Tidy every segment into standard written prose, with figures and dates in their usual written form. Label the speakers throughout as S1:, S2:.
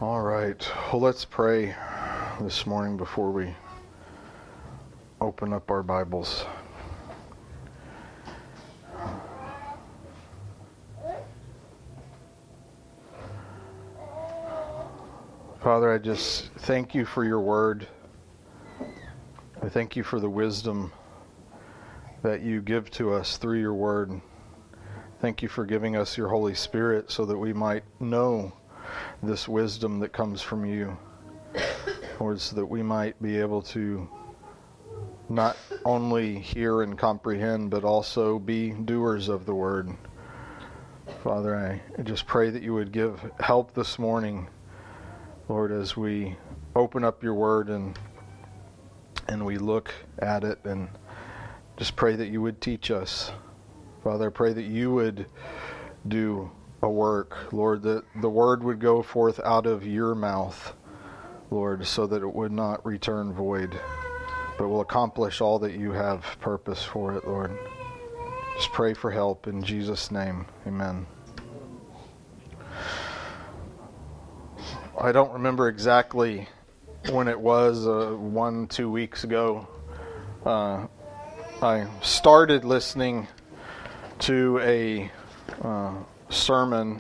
S1: All right. Well, let's pray this morning before we open up our Bibles. Father, I just thank you for your word. I thank you for the wisdom that you give to us through your word. Thank you for giving us your Holy Spirit so that we might know this wisdom that comes from you, Lord, so that we might be able to not only hear and comprehend, but also be doers of the word. Father, I just pray that you would give help this morning, Lord, as we open up your word and we look at it, and just pray that you would teach us. Father, I pray that you would do a work, Lord, that the word would go forth out of your mouth, Lord, so that it would not return void, but will accomplish all that you have purpose for it, Lord. Just pray for help in Jesus' name. Amen. I don't remember exactly when it was, 1-2 weeks ago. I started listening to a sermon.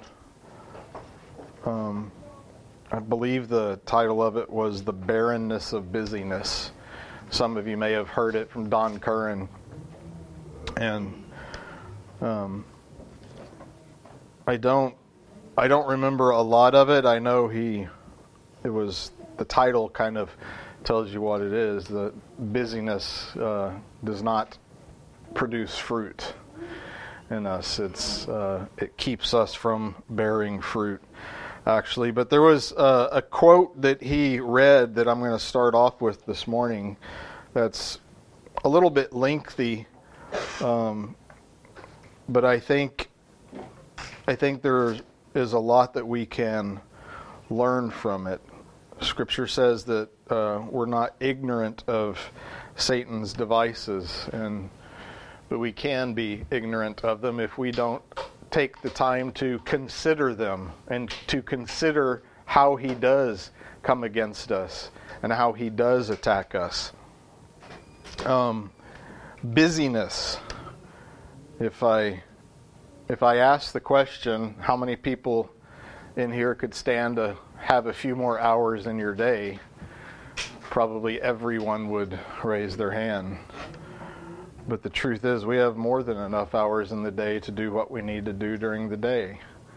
S1: I believe the title of it was The Barrenness of Busyness. Some of you may have heard it from Don Curran. And I don't remember a lot of it. I know the title kind of tells you what it is. The busyness does not produce fruit in us. It keeps us from bearing fruit, actually. But there was a quote that he read that I'm going to start off with this morning that's a little bit lengthy, but I think there is a lot that we can learn from it. Scripture says that we're not ignorant of Satan's devices, but we can be ignorant of them if we don't take the time to consider them and to consider how he does come against us and how he does attack us. Busyness. If I ask the question, how many people in here could stand to have a few more hours in your day, probably everyone would raise their hand. But the truth is, we have more than enough hours in the day to do what we need to do during the day.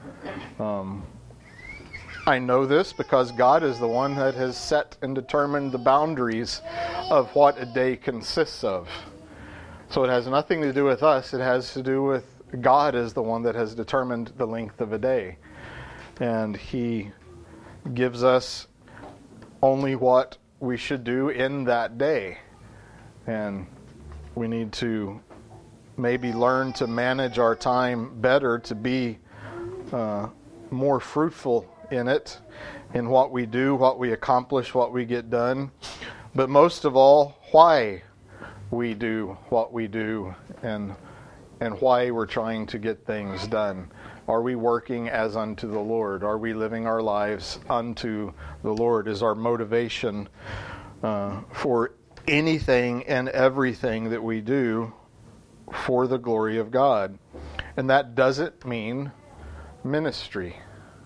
S1: I know this because God is the one that has set and determined the boundaries of what a day consists of. So it has nothing to do with us. It has to do with God is the one that has determined the length of a day. And he gives us only what we should do in that day. And we need to maybe learn to manage our time better, to be more fruitful in it, in what we do, what we accomplish, what we get done. But most of all, why we do what we do and why we're trying to get things done. Are we working as unto the Lord? Are we living our lives unto the Lord? Is our motivation for anything and everything that we do for the glory of God? And that doesn't mean ministry.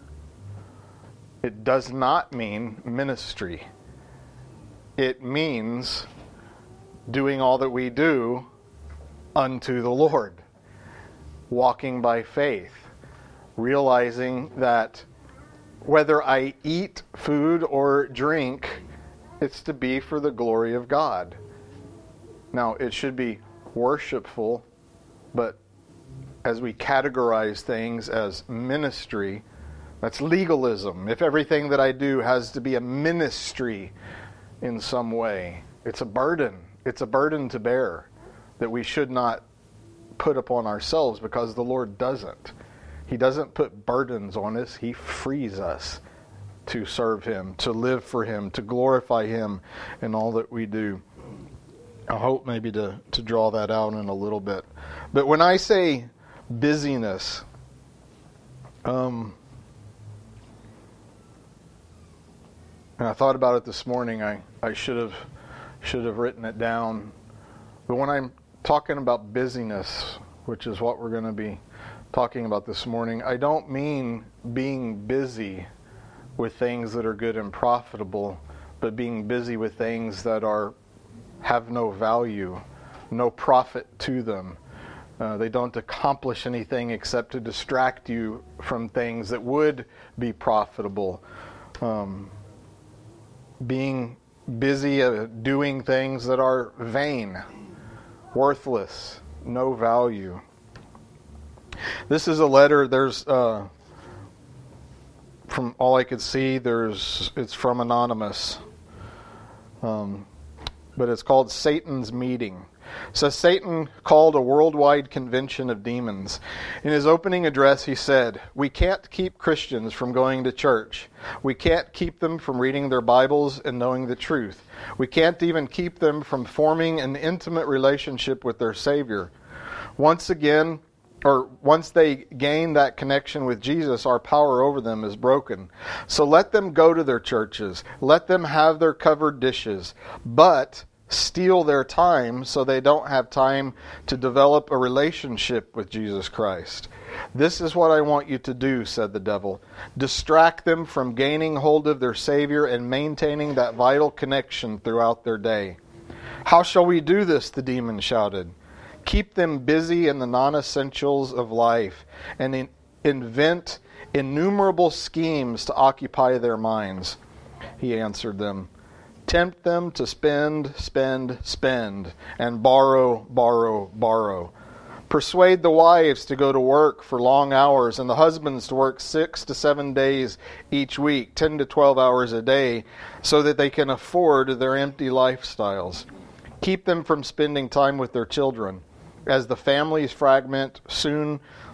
S1: It does not mean ministry. It means doing all that we do unto the Lord. Walking by faith. Realizing that whether I eat food or drink, it's to be for the glory of God. Now, it should be worshipful, but as we categorize things as ministry, that's legalism. If everything that I do has to be a ministry in some way, it's a burden. It's a burden to bear that we should not put upon ourselves, because the Lord doesn't. He doesn't put burdens on us. He frees us to serve Him, to live for Him, to glorify Him in all that we do. I hope maybe to draw that out in a little bit. But when I say busyness, And I thought about it this morning. I should have written it down. But when I'm talking about busyness, which is what we're going to be talking about this morning, I don't mean being busy with things that are good and profitable, but being busy with things that have no value, no profit to them. They don't accomplish anything except to distract you from things that would be profitable. Being busy doing things that are vain, worthless, no value. This is a letter. There's from all I could see, it's from Anonymous, but it's called Satan's Meeting. So Satan called a worldwide convention of demons. In his opening address, he said, "We can't keep Christians from going to church. We can't keep them from reading their Bibles and knowing the truth. We can't even keep them from forming an intimate relationship with their Savior. Once they gain that connection with Jesus, our power over them is broken. So let them go to their churches. Let them have their covered dishes. But steal their time so they don't have time to develop a relationship with Jesus Christ. This is what I want you to do," said the devil. "Distract them from gaining hold of their Savior and maintaining that vital connection throughout their day." "How shall we do this?" the demon shouted. "Keep them busy in the non-essentials of life and invent innumerable schemes to occupy their minds." He answered them. "Tempt them to spend, spend, spend, and borrow, borrow, borrow. Persuade the wives to go to work for long hours and the husbands to work 6 to 7 days each week, 10 to 12 hours a day, so that they can afford their empty lifestyles. Keep them from spending time with their children. As the families fragment, soon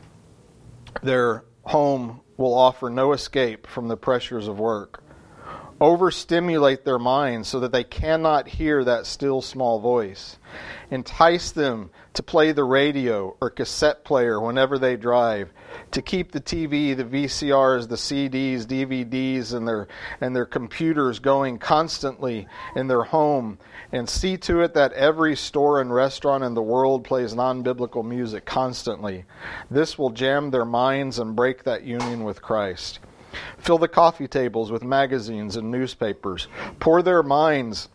S1: their home will offer no escape from the pressures of work. Overstimulate their minds so that they cannot hear that still small voice. Entice them to play the radio or cassette player whenever they drive, to keep the TV, the VCRs, the CDs, DVDs, and their computers going constantly in their home, and see to it that every store and restaurant in the world plays non-biblical music constantly. This will jam their minds and break that union with Christ. Fill the coffee tables with magazines and newspapers. Pound their minds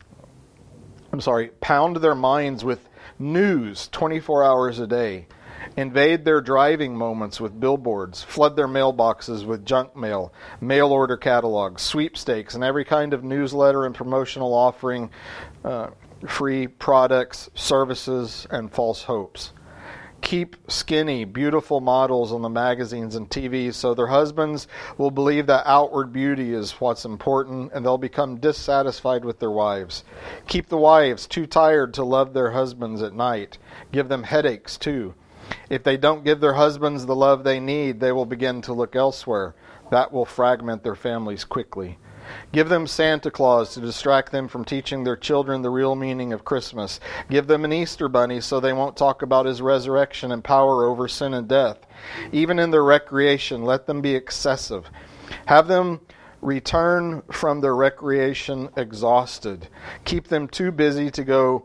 S1: with news 24 hours a day. Invade their driving moments with billboards. Flood their mailboxes with junk mail, mail order catalogs, sweepstakes, and every kind of newsletter and promotional offering free products, services, and false hopes. Keep skinny, beautiful models on the magazines and TVs so their husbands will believe that outward beauty is what's important, and they'll become dissatisfied with their wives. Keep the wives too tired to love their husbands at night. Give them headaches too. If they don't give their husbands the love they need, they will begin to look elsewhere. That will fragment their families quickly. Give them Santa Claus to distract them from teaching their children the real meaning of Christmas. Give them an Easter bunny so they won't talk about his resurrection and power over sin and death. Even in their recreation, let them be excessive. Have them return from their recreation exhausted. Keep them too busy to go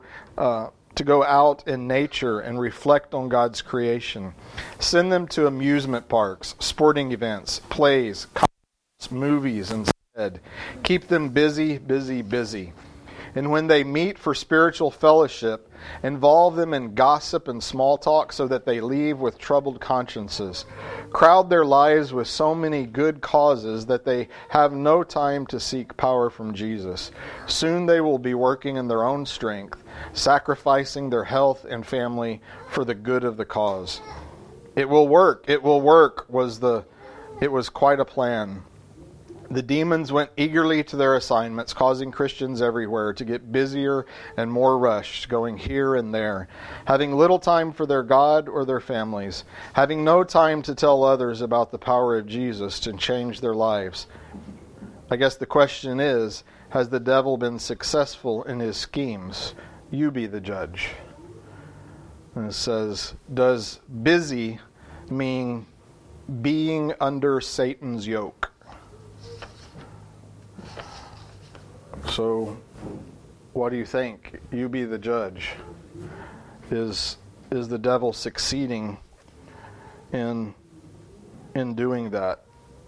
S1: out in nature and reflect on God's creation. Send them to amusement parks, sporting events, plays, concerts, movies, and keep them busy, busy, busy. And when they meet for spiritual fellowship, involve them in gossip and small talk so that they leave with troubled consciences. Crowd their lives with so many good causes that they have no time to seek power from Jesus. Soon they will be working in their own strength, sacrificing their health and family for the good of the cause. It will work. It will work it was quite a plan. The demons went eagerly to their assignments, causing Christians everywhere to get busier and more rushed, going here and there, having little time for their God or their families, having no time to tell others about the power of Jesus to change their lives. I guess the question is, has the devil been successful in his schemes? You be the judge. And it says, does busy mean being under Satan's yoke? So, what do you think? You be the judge. Is the devil succeeding in doing that?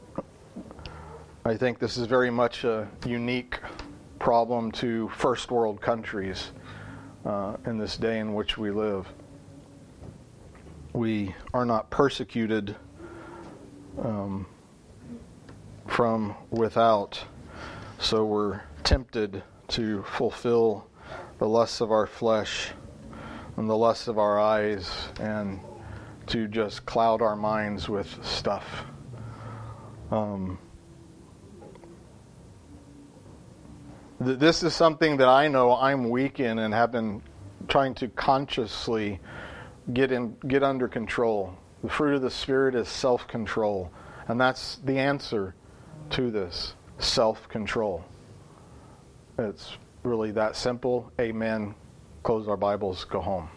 S1: I think this is very much a unique problem to first world countries in this day in which we live. We are not persecuted from without, so we're tempted to fulfill the lusts of our flesh and the lusts of our eyes and to just cloud our minds with stuff. This is something that I know I'm weak in and have been trying to consciously get under control. The fruit of the Spirit is self-control, and that's the answer to this: self-control. It's really that simple. Amen. Close our Bibles, go home.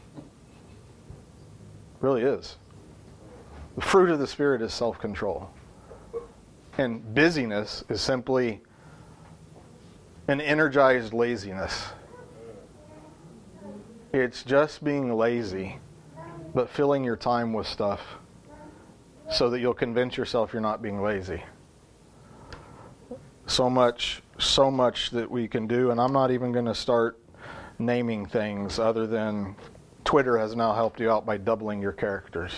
S1: It really is. The fruit of the Spirit is self-control. And busyness is simply an energized laziness. It's just being lazy, but filling your time with stuff so that you'll convince yourself you're not being lazy. So much that we can do, and I'm not even going to start naming things other than Twitter has now helped you out by doubling your characters.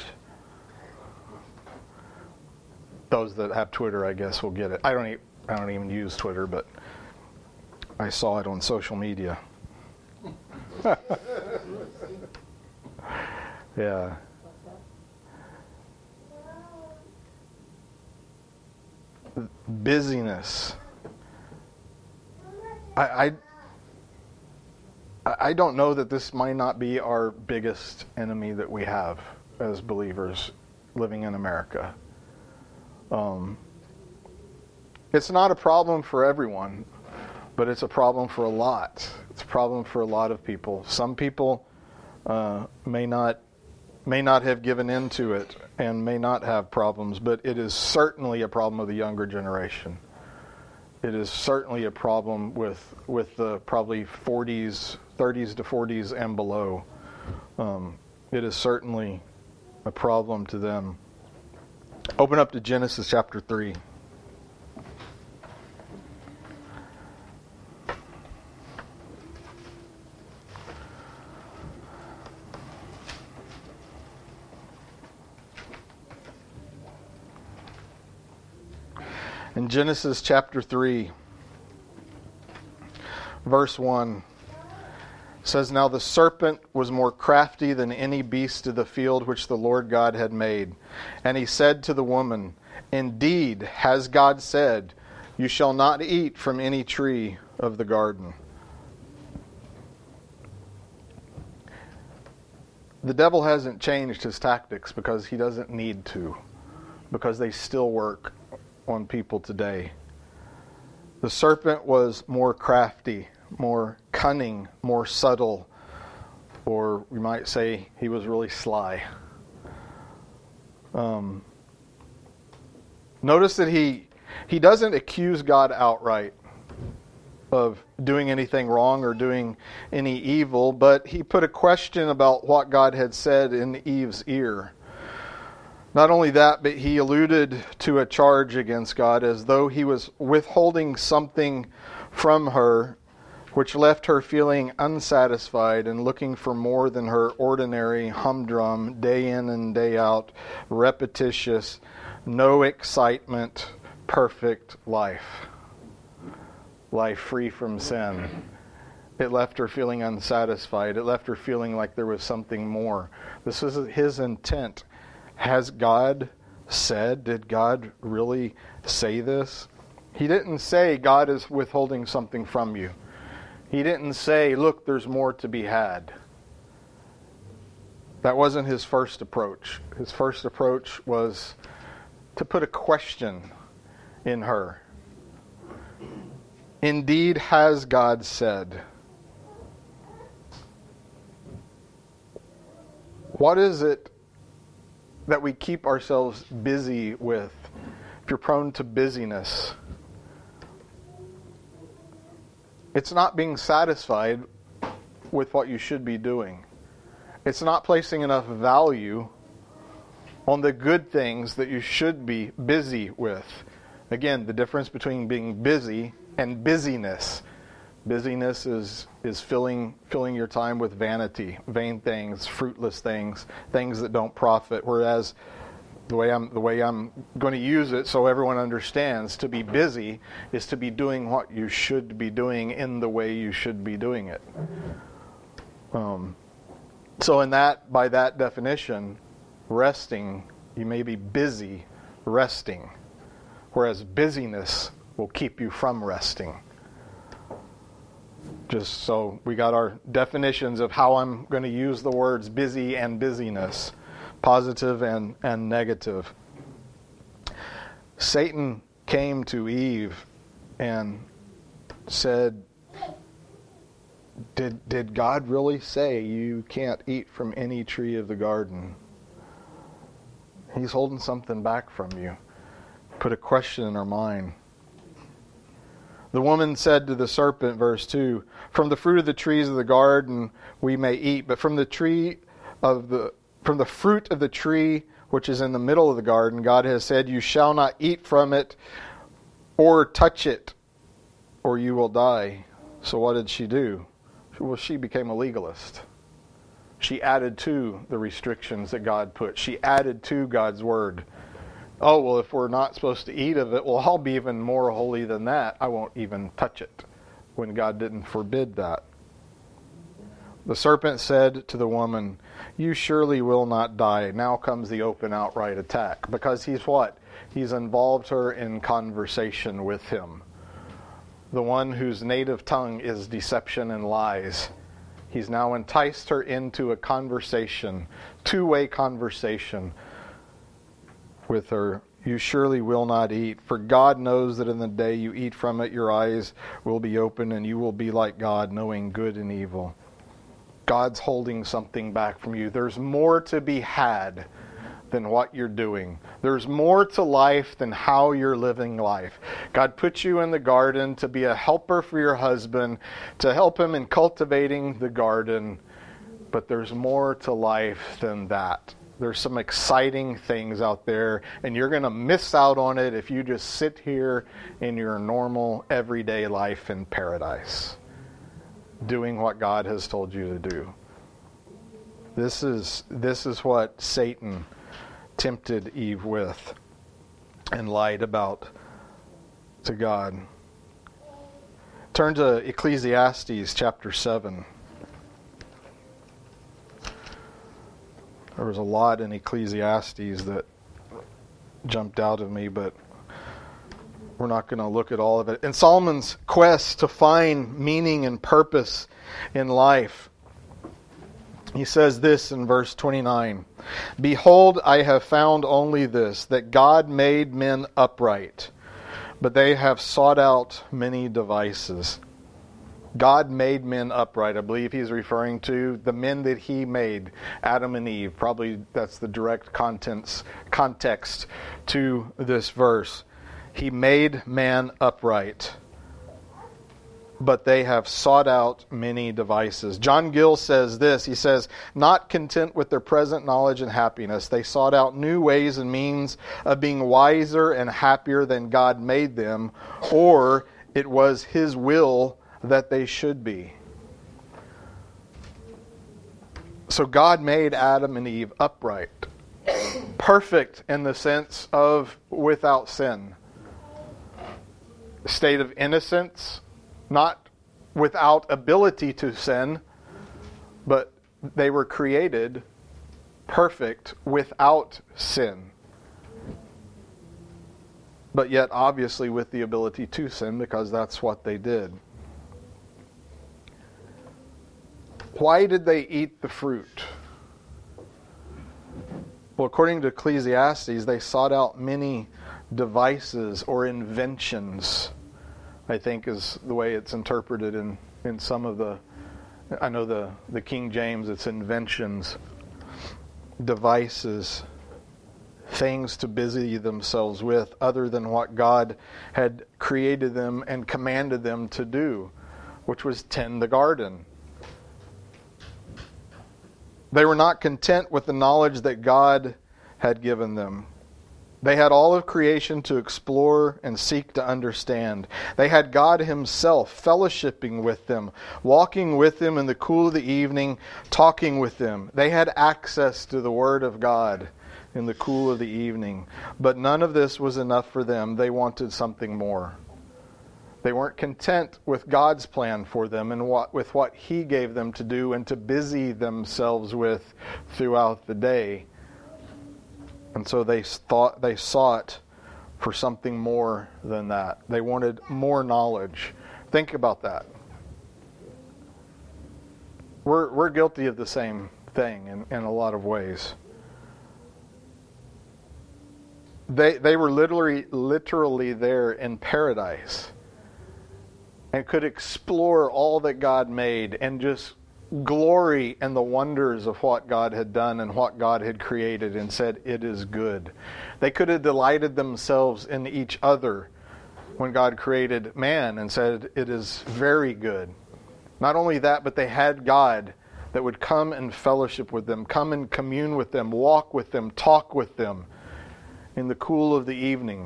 S1: Those that have Twitter, I guess, will get it. I don't even use Twitter, but I saw it on social media. Yeah. Busyness. I don't know that this might not be our biggest enemy that we have as believers living in America. It's not a problem for everyone, but it's a problem for a lot. It's a problem for a lot of people. Some people may not have given in to it and may not have problems, but it is certainly a problem of the younger generation. It is certainly a problem with the probably 30s to 40s and below. It is certainly a problem to them. Open up to Genesis chapter 3. In Genesis chapter 3, verse 1, says, "Now the serpent was more crafty than any beast of the field which the Lord God had made. And he said to the woman, Indeed, has God said, You shall not eat from any tree of the garden." The devil hasn't changed his tactics because he doesn't need to, because they still work on people today. The serpent was more crafty, more cunning, more subtle, or we might say he was really sly. Notice that he doesn't accuse God outright of doing anything wrong or doing any evil, but he put a question about what God had said in Eve's ear. Not only that, but he alluded to a charge against God as though he was withholding something from her, which left her feeling unsatisfied and looking for more than her ordinary humdrum, day in and day out, repetitious, no excitement, perfect life. Life free from sin. It left her feeling unsatisfied. It left her feeling like there was something more. This is his intent. Has God said? Did God really say this? He didn't say God is withholding something from you. He didn't say, look, there's more to be had. That wasn't his first approach. His first approach was to put a question in her. Indeed, has God said? What is it that we keep ourselves busy with? If you're prone to busyness, It's not being satisfied with what you should be doing. It's not placing enough value on the good things that you should be busy with. Again, the difference between being busy and busyness. Busyness is filling your time with vanity, vain things, fruitless things, things that don't profit. Whereas the way I'm going to use it so everyone understands, to be busy is to be doing what you should be doing in the way you should be doing it. So by that definition, resting, you may be busy resting, whereas busyness will keep you from resting. Just so we got our definitions of how I'm going to use the words busy and busyness, positive and negative. Satan came to Eve and said, Did God really say you can't eat from any tree of the garden? He's holding something back from you. Put a question in our mind. The woman said to the serpent, verse 2, "From the fruit of the trees of the garden we may eat, but from the fruit of the tree which is in the middle of the garden, God has said, you shall not eat from it or touch it, or you will die." So what did she do? Well, she became a legalist. She added to the restrictions that God put. She added to God's word. Oh, well, if we're not supposed to eat of it, well, I'll be even more holy than that. I won't even touch it, when God didn't forbid that. The serpent said to the woman, "You surely will not die." Now comes the open, outright attack. Because he's what? He's involved her in conversation with him. The one whose native tongue is deception and lies. He's now enticed her into a conversation, two-way conversation with her. "You surely will not eat, for God knows that in the day you eat from it, your eyes will be open and you will be like God, knowing good and evil." God's holding something back from you. There's more to be had than what you're doing. There's more to life than how you're living life. God put you in the garden to be a helper for your husband, to help him in cultivating the garden. But there's more to life than that. There's some exciting things out there, and you're going to miss out on it if you just sit here in your normal, everyday life in paradise, doing what God has told you to do. This is what Satan tempted Eve with and lied about to God. Turn to Ecclesiastes chapter 7. There was a lot in Ecclesiastes that jumped out of me, but we're not going to look at all of it. In Solomon's quest to find meaning and purpose in life, he says this in verse 29, "Behold, I have found only this, that God made men upright, but they have sought out many devices." God made men upright. I believe he's referring to the men that he made, Adam and Eve. Probably that's the direct context to this verse. He made man upright, but they have sought out many devices. John Gill says this. He says, "Not content with their present knowledge and happiness, they sought out new ways and means of being wiser and happier than God made them, or it was his will that they should be." So God made Adam and Eve upright, perfect in the sense of without sin. A state of innocence, not without ability to sin, but they were created perfect without sin. But yet obviously with the ability to sin, because that's what they did. Why did they eat the fruit? Well, according to Ecclesiastes, they sought out many devices or inventions, I think is the way it's interpreted in some of the, I know the King James, it's inventions, devices, things to busy themselves with other than what God had created them and commanded them to do. which was tend the garden. They were not content with the knowledge that God had given them. They had all of creation to explore and seek to understand. They had God Himself fellowshipping with them, walking with them in the cool of the evening, talking with them. They had access to the Word of God in the cool of the evening. But none of this was enough for them. They wanted something more. They weren't content with God's plan for them and with what He gave them to do and to busy themselves with throughout the day. And so they sought for something more than that. They wanted more knowledge. Think about that. We're guilty of the same thing in a lot of ways. They were literally there in paradise and could explore all that God made and just glory in the wonders of what God had done and what God had created and said, it is good. They could have delighted themselves in each other when God created man and said, it is very good. Not only that, but they had God that would come and fellowship with them, come and commune with them, walk with them, talk with them in the cool of the evening.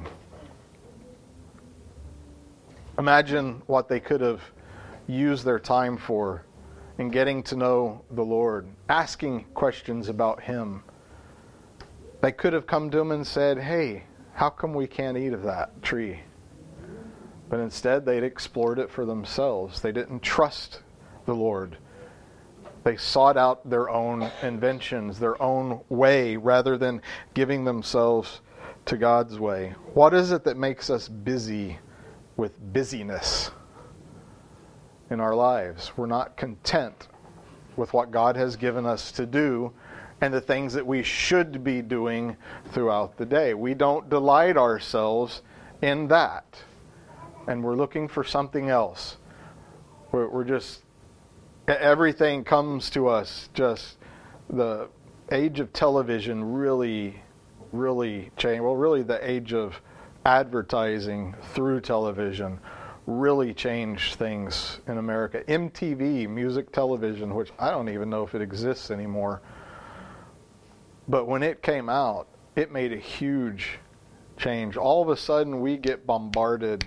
S1: Imagine what they could have used their time for in getting to know the Lord, asking questions about Him. They could have come to Him and said, hey, how come we can't eat of that tree? But instead, they'd explored it for themselves. They didn't trust the Lord. They sought out their own inventions, their own way, rather than giving themselves to God's way. What is it that makes us busy with busyness in our lives? We're not content with what God has given us to do and the things that we should be doing throughout the day. We don't delight ourselves in that. And we're looking for something else. We're just, everything comes to us. Just the age of television really changed. Well, really the age of advertising through television really changed things in America. MTV, music television, which I don't even know if it exists anymore. But when it came out, it made a huge change. All of a sudden, we get bombarded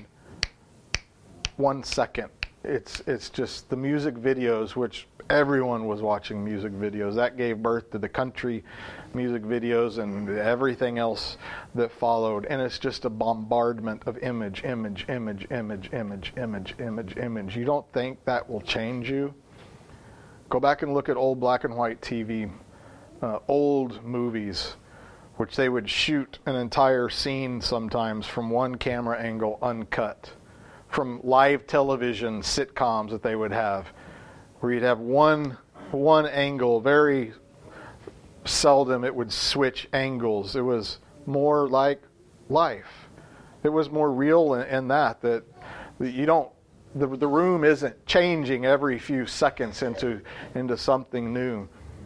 S1: 1 second. It's just the music videos, which everyone was watching music videos. That gave birth to the country music videos and everything else that followed. And it's just a bombardment of image. You don't think that will change you? Go back and look at old black and white TV, old movies, which they would shoot an entire scene sometimes from one camera angle uncut. From live television sitcoms that they would have, where you'd have one angle. Very seldom it would switch angles. It was more like life. It was more real in that you don't, the room isn't changing every few seconds into something new.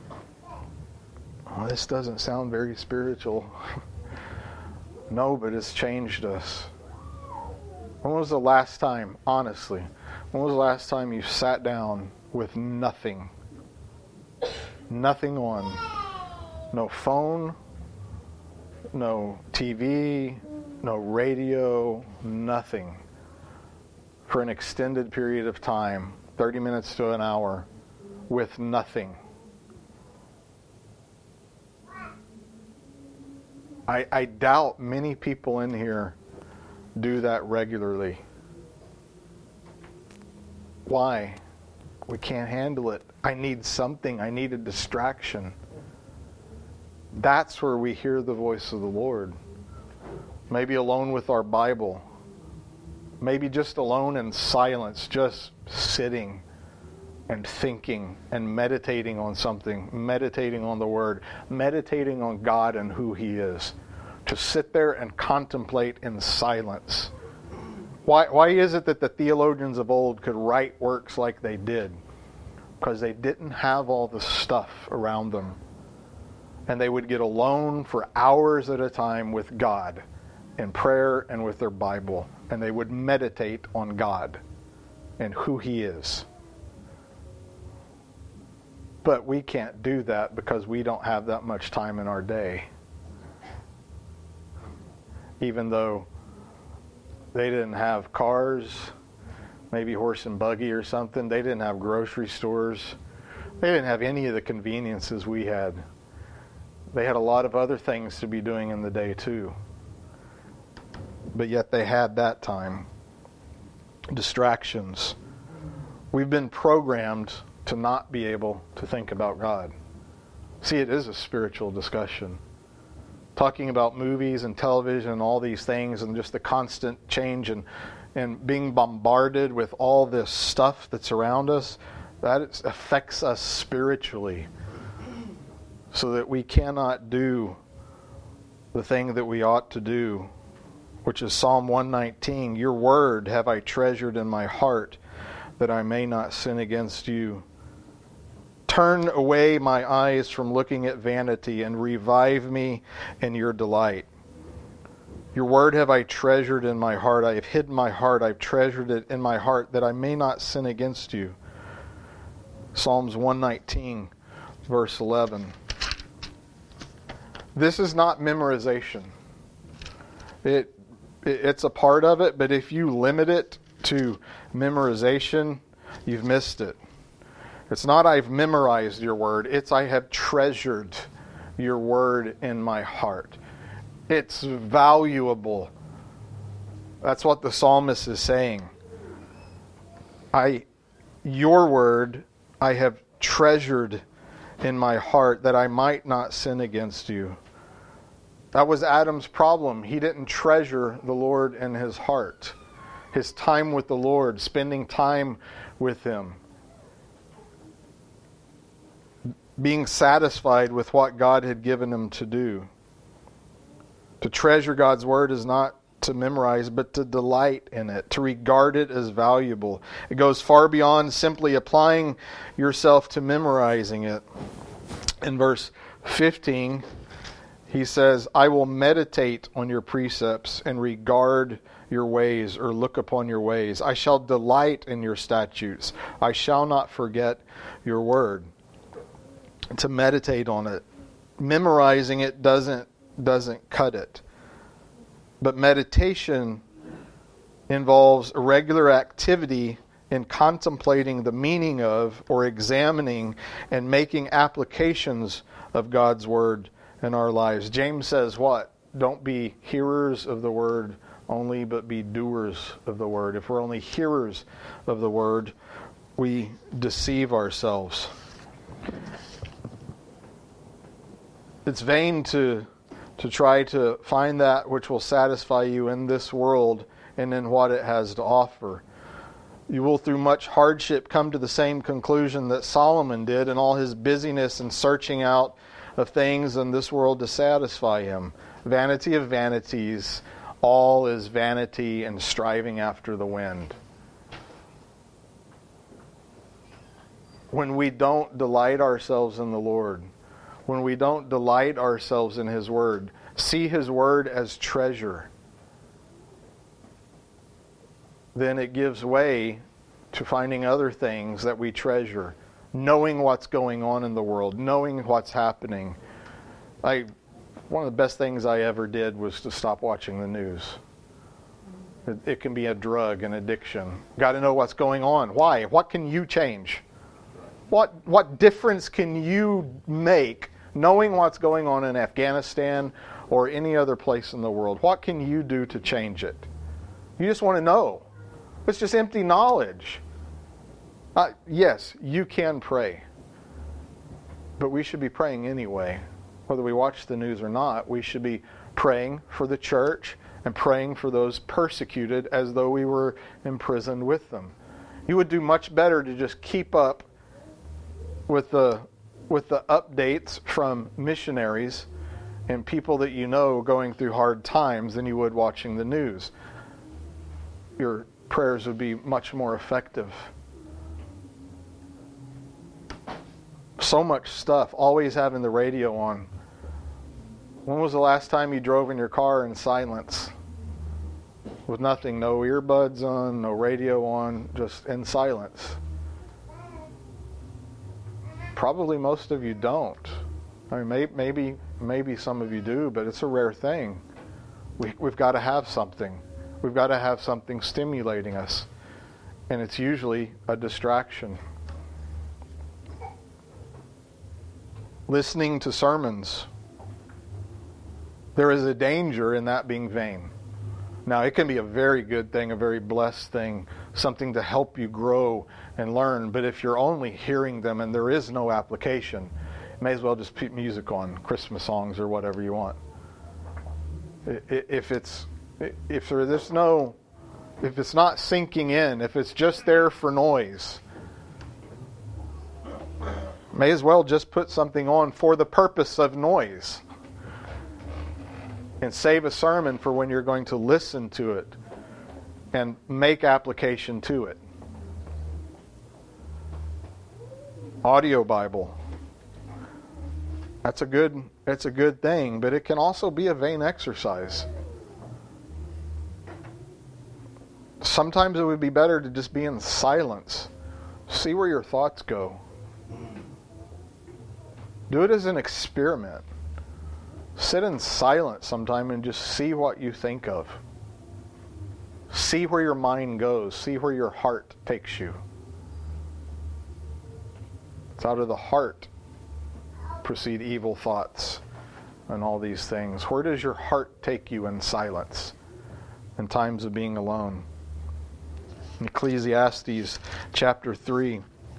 S1: Oh, this doesn't sound very spiritual. No, but it's changed us. When was the last time, honestly, when was the last time you sat down with nothing? Nothing on. No phone, no TV, no radio, nothing. For an extended period of time, 30 minutes to an hour, with nothing. I doubt many people in here do that regularly. Why? We can't handle it. I need something. I need a distraction. That's where we hear the voice of the Lord. Maybe alone with our Bible. Maybe just alone in silence, just sitting and thinking and meditating on something, meditating on the Word, meditating on God and who He is. To sit there and contemplate in silence. Why is it that the theologians of old could write works like they did? Because they didn't have all the stuff around them. And they would get alone for hours at a time with God in prayer and with their Bible. And they would meditate on God. and who He is. But we can't do that because we don't have that much time in our day. Even though they didn't have cars, maybe horse and buggy or something, they didn't have grocery stores. They didn't have any of the conveniences we had. They had a lot of other things to be doing in the day too. But yet they had that time. Distractions. We've been programmed to not be able to think about God. See, it is a spiritual discussion. Talking about movies and television and all these things and just the constant change and being bombarded with all this stuff that's around us, that affects us spiritually so that we cannot do the thing that we ought to do, which is Psalm 119. Your word have I treasured in my heart that I may not sin against you. Turn away my eyes from looking at vanity and revive me in your delight. Your word have I treasured in my heart. I have hidden my heart. I've treasured it in my heart that I may not sin against you. Psalms 119, verse 11. This is not memorization. It's a part of it, but if you limit it to memorization, you've missed it. It's not I've memorized your word. It's I have treasured your word in my heart. It's valuable. That's what the psalmist is saying. Your word I have treasured in my heart that I might not sin against you. That was Adam's problem. He didn't treasure the Lord in his heart. His time with the Lord, spending time with Him. Being satisfied with what God had given him to do. To treasure God's word is not to memorize, but to delight in it, to regard it as valuable. It goes far beyond simply applying yourself to memorizing it. In verse 15, he says, I will meditate on your precepts and regard your ways, or look upon your ways. I shall delight in your statutes. I shall not forget your word. To meditate on it. Memorizing it doesn't cut it. But meditation involves a regular activity in contemplating the meaning of, or examining and making applications of God's word in our lives. James says what? Don't be hearers of the word only, but be doers of the word. If we're only hearers of the word, we deceive ourselves. It's vain to try to find that which will satisfy you in this world and in what it has to offer. You will, through much hardship, come to the same conclusion that Solomon did in all his busyness and searching out of things in this world to satisfy him. Vanity of vanities, all is vanity and striving after the wind. When we don't delight ourselves in the Lord, when we don't delight ourselves in His Word, see His Word as treasure, then it gives way to finding other things that we treasure, knowing what's going on in the world, knowing what's happening. One of the best things I ever did was to stop watching the news. It can be a drug, an addiction. Got to know what's going on. Why? What can you change? What difference can you make knowing what's going on in Afghanistan or any other place in the world? What can you do to change it? You just want to know. It's just empty knowledge. Yes, you can pray. But we should be praying anyway. Whether we watch the news or not, we should be praying for the church and praying for those persecuted as though we were imprisoned with them. You would do much better to just keep up with the updates from missionaries and people that you know going through hard times than you would watching the news. Your prayers would be much more effective. So much stuff, always having the radio on. When was the last time you drove in your car in silence? with nothing, no earbuds on, no radio on, just in silence? Probably most of you don't. I mean, maybe some of you do, but it's a rare thing. We've got to have something. We've got to have something stimulating us. And it's usually a distraction. Listening to sermons. There is a danger in that being vain. Now, it can be a very good thing, a very blessed thing, something to help you grow and learn. But if you're only hearing them and there is no application, you may as well just put music on, Christmas songs or whatever you want. If it's not sinking in, if it's just there for noise, may as well just put something on for the purpose of noise. And save a sermon for when you're going to listen to it and make application to it. Audio Bible. That's a good thing, but it can also be a vain exercise. Sometimes it would be better to just be in silence. See where your thoughts go. Do it as an experiment. Sit in silence sometime and just see what you think of. See where your mind goes. See where your heart takes you. It's out of the heart proceed evil thoughts and all these things. Where does your heart take you in silence, in times of being alone? In Ecclesiastes chapter 3,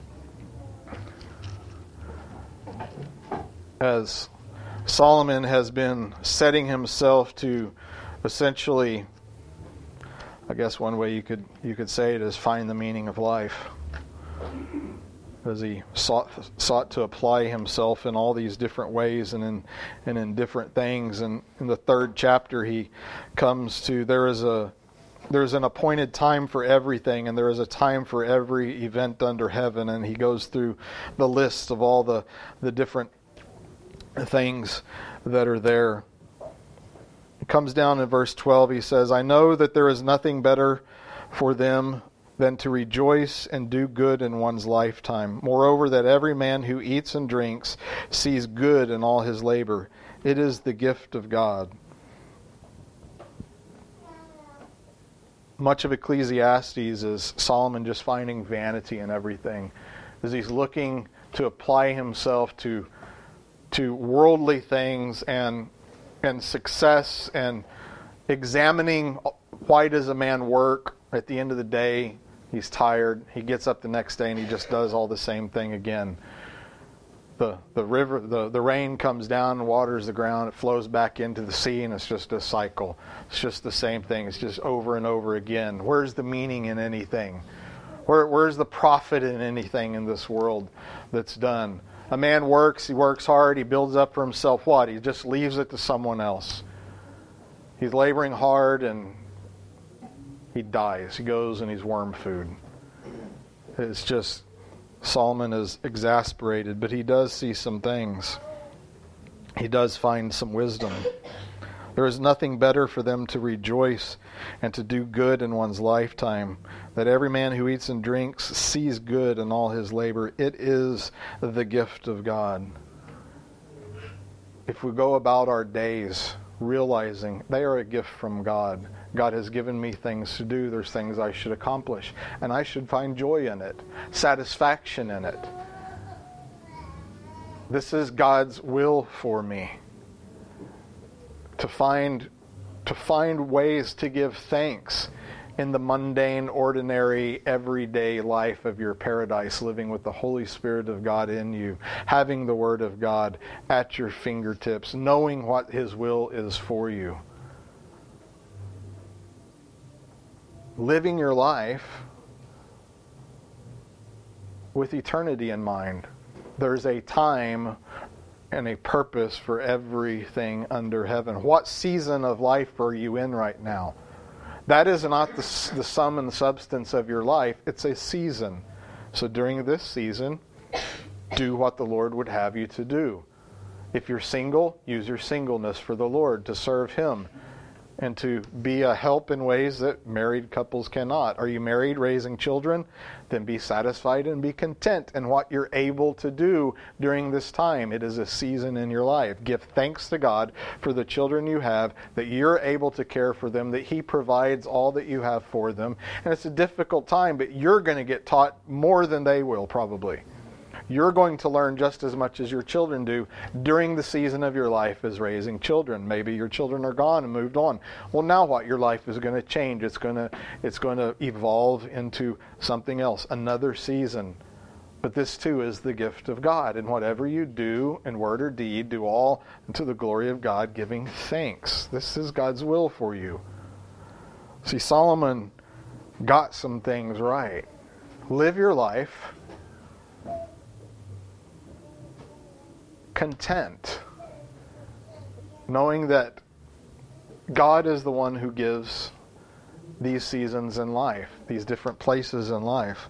S1: as Solomon has been setting himself to essentially, I guess one way you could say it is find the meaning of life. As he sought to apply himself in all these different ways and in different things. And in the 3rd chapter he comes to there's an appointed time for everything, and there is a time for every event under heaven. And he goes through the list of all the different things that are there. It comes down in verse 12. He says, I know that there is nothing better for them than to rejoice and do good in one's lifetime. Moreover, that every man who eats and drinks sees good in all his labor. It is the gift of God. Much of Ecclesiastes is Solomon just finding vanity in everything, as he's looking to apply himself to worldly things and success, and examining why does a man work. At the end of the day, he's tired. He gets up the next day and he just does all the same thing again. The rain comes down and waters the ground. It flows back into the sea, and it's just a cycle. It's just the same thing. It's just over and over again. Where's the meaning in anything? Where's the profit in anything in this world that's done? A man works, he works hard, he builds up for himself what? He just leaves it to someone else. He's laboring hard and he dies. He goes and he's worm food. It's just, Solomon is exasperated, but he does see some things. He does find some wisdom. There is nothing better for them to rejoice and to do good in one's lifetime, that every man who eats and drinks sees good in all his labor. It is the gift of God. If we go about our days realizing they are a gift from God, God has given me things to do, there's things I should accomplish, and I should find joy in it, satisfaction in it. This is God's will for me. To find ways to give thanks in the mundane, ordinary, everyday life of your paradise, living with the Holy Spirit of God in you, having the Word of God at your fingertips, knowing what His will is for you. Living your life with eternity in mind. There's a time and a purpose for everything under heaven. What season of life are you in right now? That is not the sum and substance of your life. It's a season. So during this season, do what the Lord would have you to do. If you're single, use your singleness for the Lord to serve Him. and to be a help in ways that married couples cannot. Are you married, raising children? Then be satisfied and be content in what you're able to do during this time. It is a season in your life. Give thanks to God for the children you have, that you're able to care for them, that He provides all that you have for them. And it's a difficult time, but you're going to get taught more than they will, probably. You're going to learn just as much as your children do during the season of your life as raising children. Maybe your children are gone and moved on. Well, now what? Your life is going to change. It's going to evolve into something else, another season. But this too is the gift of God. And whatever you do in word or deed, do all to the glory of God, giving thanks. This is God's will for you. See, Solomon got some things right. Live your life content, knowing that God is the one who gives these seasons in life, these different places in life.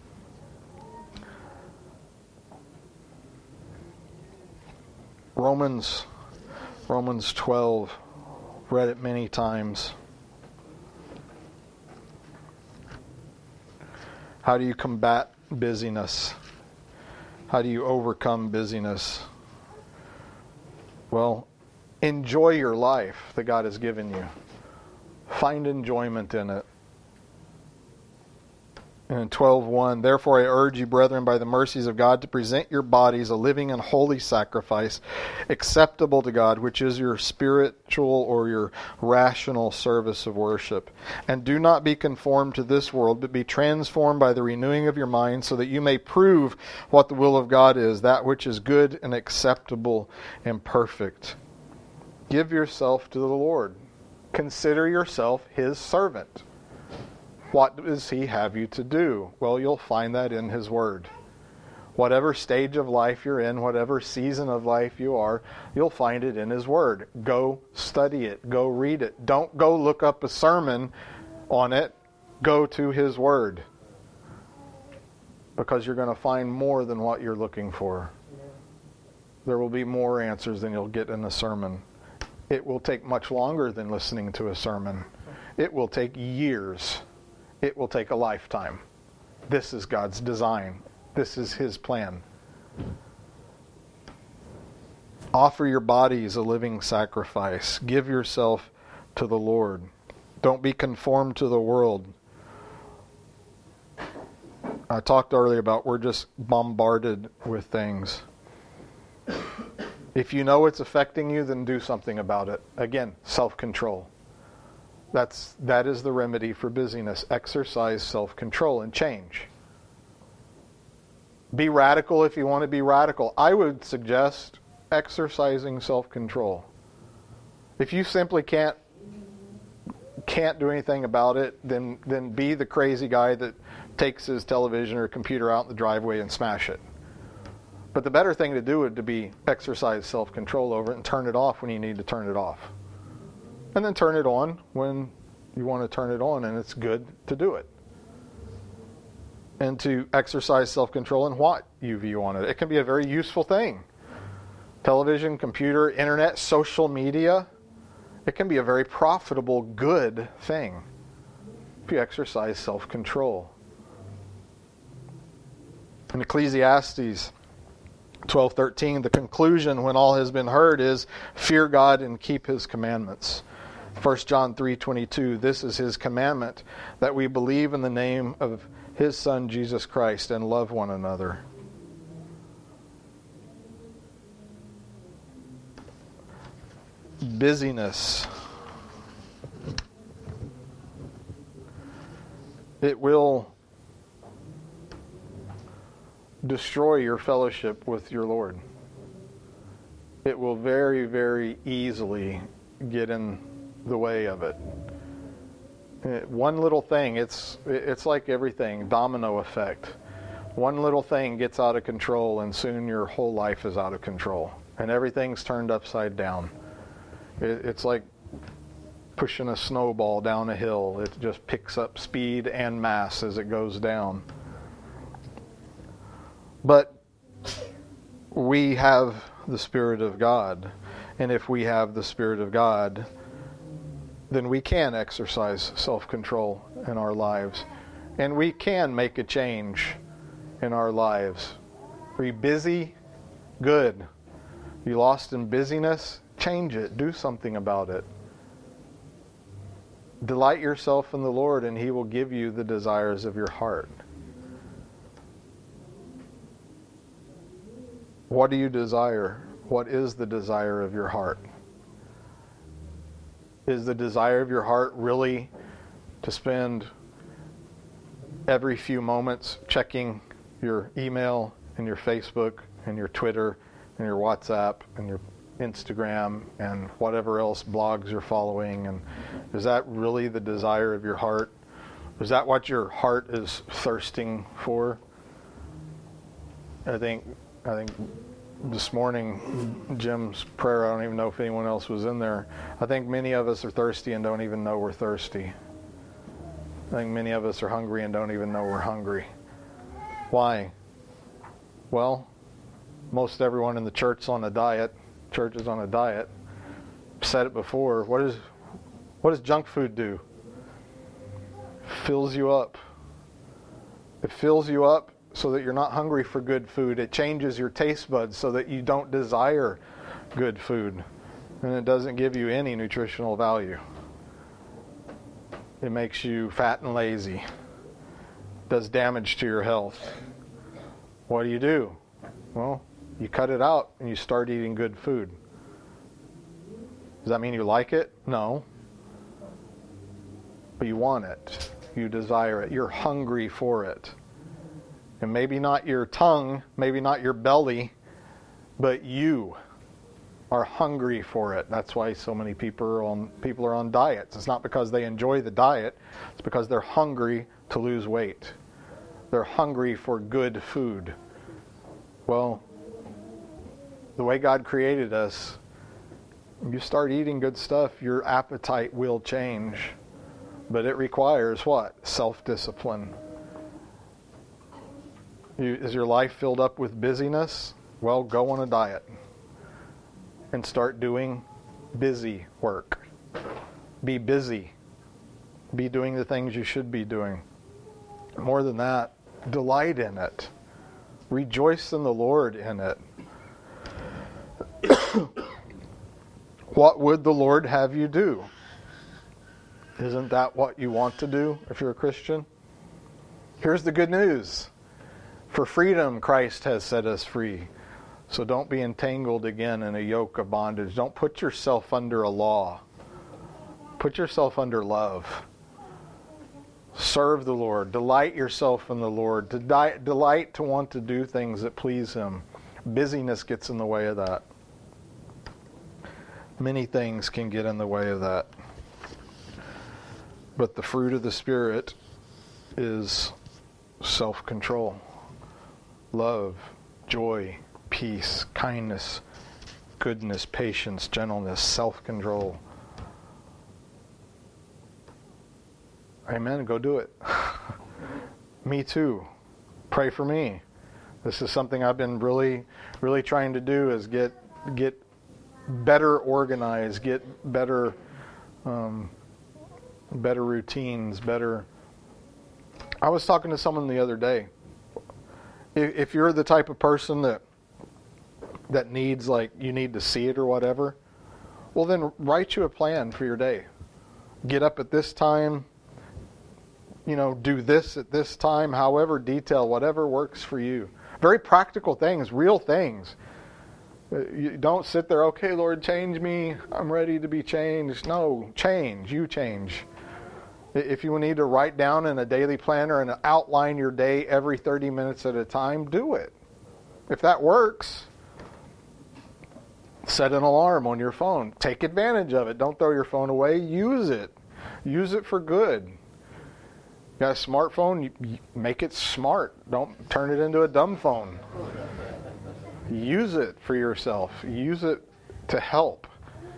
S1: Romans 12, read it many times. How do you combat busyness? How do you overcome busyness? Well, enjoy your life that God has given you. Find enjoyment in it. And in 12:1, therefore I urge you, brethren, by the mercies of God, to present your bodies a living and holy sacrifice, acceptable to God, which is your spiritual or your rational service of worship. And do not be conformed to this world, but be transformed by the renewing of your mind, so that you may prove what the will of God is, that which is good and acceptable and perfect. Give yourself to the Lord. Consider yourself His servant. What does He have you to do? Well, you'll find that in His Word. Whatever stage of life you're in, whatever season of life you are, you'll find it in His Word. Go study it. Go read it. Don't go look up a sermon on it. Go to His Word. Because you're going to find more than what you're looking for. There will be more answers than you'll get in a sermon. It will take much longer than listening to a sermon. It will take years. It will take a lifetime. This is God's design. This is His plan. Offer your bodies a living sacrifice. Give yourself to the Lord. Don't be conformed to the world. I talked earlier about we're just bombarded with things. If you know it's affecting you, then do something about it. Again, self-control. That is the remedy for busyness. Exercise self-control and change. Be radical if you want to be radical. I would suggest exercising self-control. If you simply can't do anything about it, then be the crazy guy that takes his television or computer out in the driveway and smash it. But the better thing to do would to be exercise self-control over it and turn it off when you need to turn it off. And then turn it on when you want to turn it on, and it's good to do it. And to exercise self-control in what you view on it. It can be a very useful thing. Television, computer, internet, social media. It can be a very profitable, good thing if you exercise self-control. In Ecclesiastes 12:13, the conclusion when all has been heard is fear God and keep His commandments. 1 John 3:22, this is His commandment, that we believe in the name of His Son Jesus Christ and love one another. Busyness. It will destroy your fellowship with your Lord. It will very, very easily get in the way of it. One little thing, it's like everything, domino effect. One little thing gets out of control and soon your whole life is out of control. And everything's turned upside down. It's like pushing a snowball down a hill. It just picks up speed and mass as it goes down. But we have the Spirit of God. And if we have the Spirit of God, then we can exercise self-control in our lives. And we can make a change in our lives. Are you busy? Good. You lost in busyness? Change it. Do something about it. Delight yourself in the Lord, and He will give you the desires of your heart. What do you desire? What is the desire of your heart? Is the desire of your heart really to spend every few moments checking your email and your Facebook and your Twitter and your WhatsApp and your Instagram and whatever else blogs you're following? And is that really the desire of your heart? Is that what your heart is thirsting for? I think this morning, Jim's prayer, I don't even know if anyone else was in there. I think many of us are thirsty and don't even know we're thirsty. I think many of us are hungry and don't even know we're hungry. Why? Well, most everyone in the church is on a diet. Church is on a diet. I've said it before. What does junk food do? Fills you up. It fills you up so that you're not hungry for good food. It changes your taste buds so that you don't desire good food. And it doesn't give you any nutritional value. It makes you fat and lazy. It does damage to your health. What do? Well, you cut it out and you start eating good food. Does that mean you like it? No. But you want it. You desire it. You're hungry for it. And maybe not your tongue, maybe not your belly, but you are hungry for it. That's why so many people are on diets. It's not because they enjoy the diet. It's because they're hungry to lose weight. They're hungry for good food. Well, the way God created us, you start eating good stuff, your appetite will change. But it requires what? Self-discipline. Is your life filled up with busyness? Well, go on a diet and start doing busy work. Be busy. Be doing the things you should be doing. More than that, delight in it. Rejoice in the Lord in it. What would the Lord have you do? Isn't that what you want to do if you're a Christian? Here's the good news. For freedom, Christ has set us free. So don't be entangled again in a yoke of bondage. Don't put yourself under a law. Put yourself under love. Serve the Lord. Delight yourself in the Lord. Delight to want to do things that please Him. Busyness gets in the way of that. Many things can get in the way of that. But the fruit of the Spirit is self-control. Love, joy, peace, kindness, goodness, patience, gentleness, self-control. Amen. Go do it. Me too. Pray for me. This is something I've been really, really trying to do, is get better organized, get better routines, better. I was talking to someone the other day. If you're the type of person that needs, like, you need to see it or whatever, well, then write you a plan for your day. Get up at this time, do this at this time, however detailed, whatever works for you. Very practical things, real things. You don't sit there, okay, Lord, change me. I'm ready to be changed. No, change. You change. If you need to write down in a daily planner and outline your day every 30 minutes at a time, do it. If that works, set an alarm on your phone. Take advantage of it. Don't throw your phone away. Use it. Use it for good. You got a smartphone, you make it smart. Don't turn it into a dumb phone. Use it for yourself. Use it to help.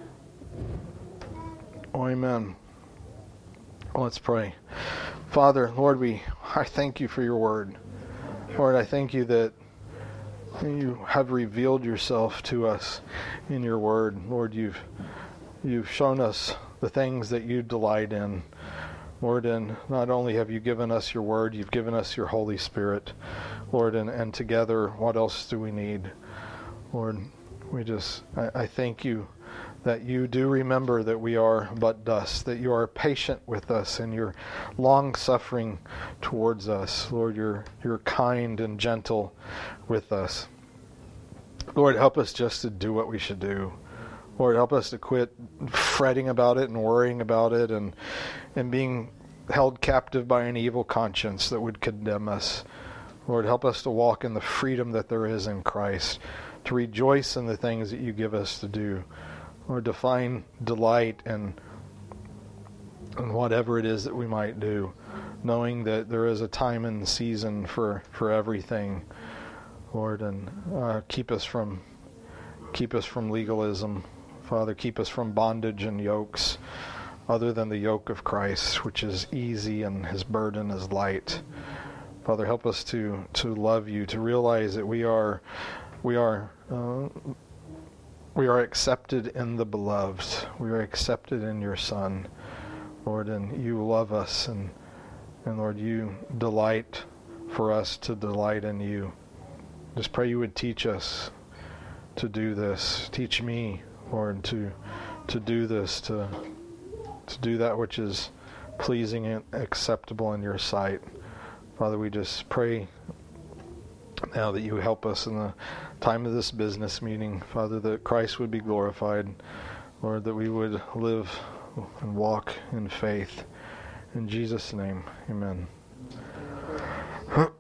S1: Oh, amen. Let's pray. Father, Lord, I thank you for your word. Lord, I thank you that you have revealed yourself to us in your word. Lord, you've shown us the things that you delight in. Lord, and not only have you given us your word, you've given us your Holy Spirit. Lord, and together, what else do we need? Lord, I thank you that you do remember that we are but dust, that you are patient with us and you're long-suffering towards us. Lord, you're kind and gentle with us. Lord, help us just to do what we should do. Lord, help us to quit fretting about it and worrying about it and being held captive by an evil conscience that would condemn us. Lord, help us to walk in the freedom that there is in Christ, to rejoice in the things that you give us to do. Lord, to find delight in whatever it is that we might do, knowing that there is a time and season for everything. Lord, and keep us from legalism. Father, keep us from bondage and yokes other than the yoke of Christ, which is easy and his burden is light. Father, help us to love you, to realize that we are accepted in the beloved. We are accepted in your Son, Lord, and you love us, and Lord, you delight for us to delight in you. Just pray you would teach us to do this. Teach me, Lord, to do this, to do that which is pleasing and acceptable in your sight. Father, we just pray now that you help us in the time of this business meeting, Father, that Christ would be glorified, Lord, that we would live and walk in faith. In Jesus' name, amen.